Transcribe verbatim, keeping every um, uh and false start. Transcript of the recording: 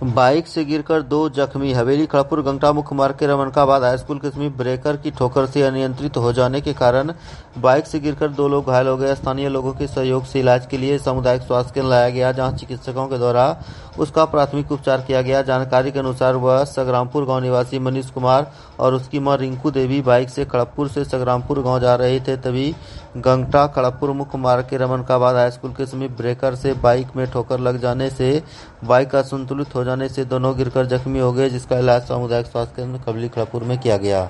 Bike से गिरकर दो जख्मी। हवेली खड़गपुर गंगटा मुख्य मार्ग के रमनकाबाद हाईस्कूल के समीप ब्रेकर की ठोकर से अनियंत्रित हो जाने के कारण बाइक से गिरकर दो लोग घायल हो गए। स्थानीय लोगों के सहयोग से इलाज के लिए सामुदायिक स्वास्थ्य केंद्र लाया गया, जहां चिकित्सकों के द्वारा उसका प्राथमिक उपचार किया गया। जानकारी के अनुसार वह सगरामपुर गांव निवासी मनीष कुमार और उसकी मां रिंकू देवी बाइक से खड़गपुर से सगरामपुर गांव जा रहे थे। तभी गंगटा खड़गपुर मुख्य मार्ग के रमनकाबाद हाईस्कूल के समीप ब्रेकर से बाइक में ठोकर लग जाने से बाइक असंतुलित हो जाने से दोनों गिरकर जख्मी हो गए, जिसका इलाज सामुदायिक स्वास्थ्य केंद्र खवेली खड़गपुर में किया गया।